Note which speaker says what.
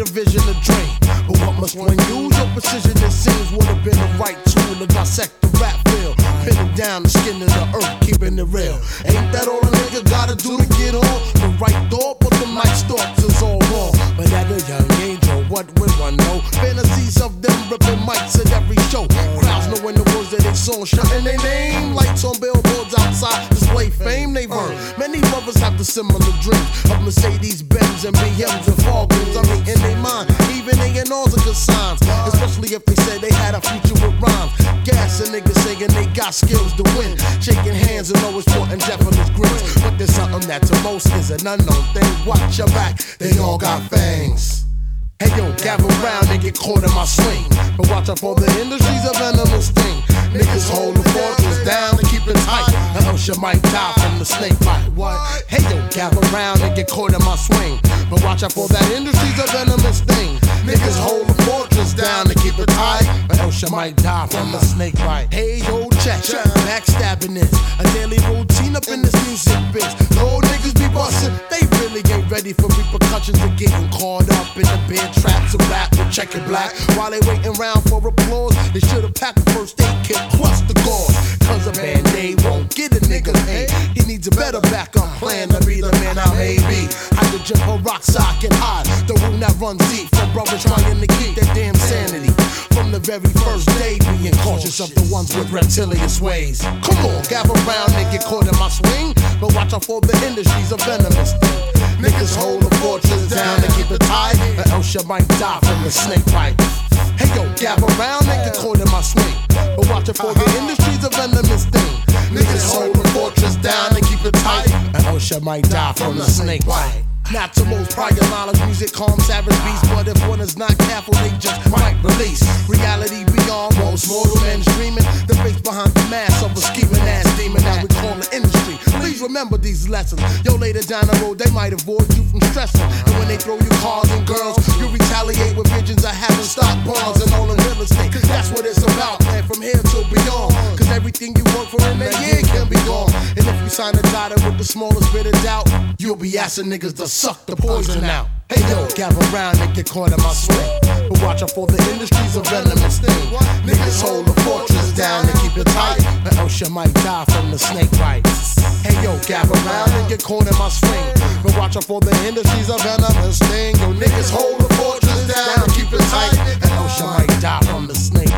Speaker 1: a vision to dream. But what must one use? Your precision, it seems, would have been the right tool to dissect the rap field. Pinning down the skin of the earth, keeping it real. Ain't that all a nigga gotta do to get on? The right thought, but the night's thoughts is all wrong. But at a young age, or what would one know? Fantasies of them ripping mics at every show. Crowds knowing the words that they saw, shouting their name. Lights on billboards outside, display fame they've earned. Many brothers have the similar dreams of Mercedes-Benz and BMs and Falcons. I mean, in their mind, even A&Rs are good signs. Especially if they said they had a future with rhymes. Gas and niggas saying they got skills to win. Shaking hands and always sporting Japanese grins. But there's something that to most is an unknown thing. Watch your back, they all got fangs. Hey yo, gather round and get caught in my swing. But watch out for the industry's a venomous thing. Niggas hold the fortress down and keep it tight, or else you might die from the snake bite. What? Hey yo, gather round and get caught in my swing. But watch out for that industry's a venomous thing. Niggas hold the fortress down and keep it tight, or else you might die from the snake bite. Hey yo, check, backstabbing is a daily routine up in this music biz. No niggas be bustin', they really ain't ready for repercussions of getting caught up in the beer traps of rap with checkered black. While they waiting around for applause, they should've packed the first aid kit plus the gauze. Cause a band-aid won't get a nigga paid. He needs a better backup plan to be the man I may be. Hydrogen peroxide and hide the wound that runs deep from brothers trying to keep their damn sanity. From the very first day, being cautious of the ones with reptilious ways. Come on, gather round and get caught in my swing. But watch out for the industry's a venomous thing. Niggas hold the fortress down and keep it tight, or else you might die from the snake bite. Hey yo, gather round and get caught in my swing. But watch out for the industry's a venomous thing. Niggas hold the fortress down and keep it tight, or else you might die from the snake bite. Not to most prior knowledge, music calms savage beasts. But if one is not careful, they just might release reality beyond most mortal men's dreaming. The face behind the mask of a scheming ass demon that we call the industry. Please remember these lessons. Yo, later down the road, they might avoid you from stressing. And when they throw you cars and girls, you retaliate with visions of having stock bonds and all in real estate. Cause that's what it's about, man, from here till beyond. Cause everything you work for in a year can be gone. And if you sign a dotted with the smallest bit of doubt, you'll be asking niggas to suck the poison out. Hey yo, gather round and get caught in my swing. But watch out for the industry's a venomous thing. Niggas hold the fortress down and keep it tight, or else you might die from the snake bite. Hey yo, gather round and get caught in my swing. But watch out for the industry's a venomous thing. Yo, niggas hold the fortress down and keep it tight, or else you might die from the snake